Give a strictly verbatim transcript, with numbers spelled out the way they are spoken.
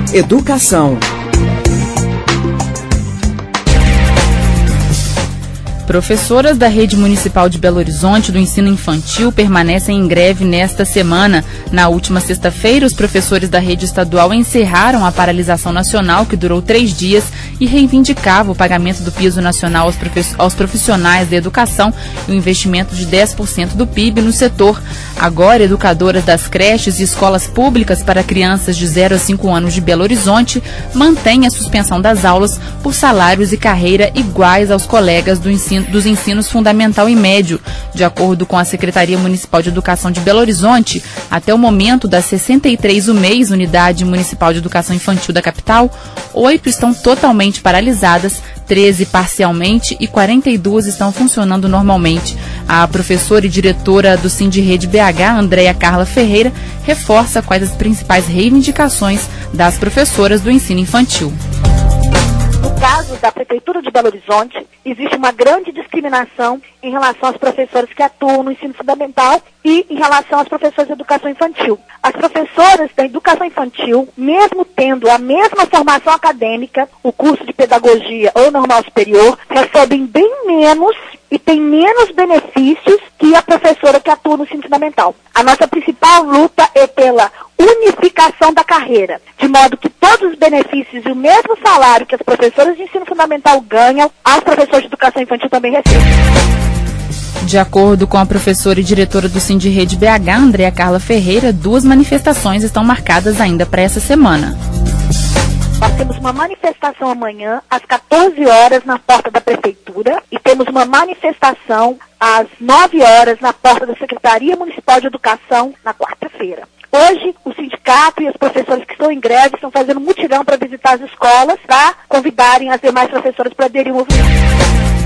Educação. Professoras da Rede Municipal de Belo Horizonte do ensino infantil permanecem em greve nesta semana. Na última sexta-feira, os professores da rede estadual encerraram a paralisação nacional, que durou três dias, e reivindicavam o pagamento do piso nacional aos, profe- aos profissionais da educação e o investimento de dez por cento do P I B no setor. Agora, educadoras das creches e escolas públicas para crianças de zero a cinco anos de Belo Horizonte mantêm a suspensão das aulas por salários e carreira iguais aos colegas do ensino dos ensinos fundamental e médio. De acordo com a Secretaria Municipal de Educação de Belo Horizonte, até o momento das sessenta e três U M E Is, Unidade Municipal de Educação Infantil da capital, oito estão totalmente paralisadas, treze parcialmente e quarenta e duas estão funcionando normalmente. A professora e diretora do Sindirede B H, Andréia Carla Ferreira, reforça quais as principais reivindicações das professoras do ensino infantil. No caso da Prefeitura de Belo Horizonte, existe uma grande discriminação em relação aos professores que atuam no ensino fundamental e em relação aos professores de educação infantil. As professoras da educação infantil, mesmo tendo a mesma formação acadêmica, o curso de pedagogia ou normal superior, recebem bem menos e têm menos benefícios que a professora que atua no ensino fundamental. A nossa principal luta é pela unificação da carreira, de modo que todos os benefícios e o mesmo salário que as professoras de ensino fundamental ganham, as professoras de educação infantil também recebem. De acordo com a professora e diretora do Sindirede B H, Andréia Carla Ferreira, duas manifestações estão marcadas ainda para essa semana. Nós temos uma manifestação amanhã, às quatorze horas, na porta da Prefeitura, e temos uma manifestação às nove horas, na porta da Secretaria Municipal de Educação, na quarta-feira. Hoje, o sindicato e os professores que estão em greve estão fazendo um mutirão para visitar as escolas, para convidarem as demais professoras para aderir ao movimento.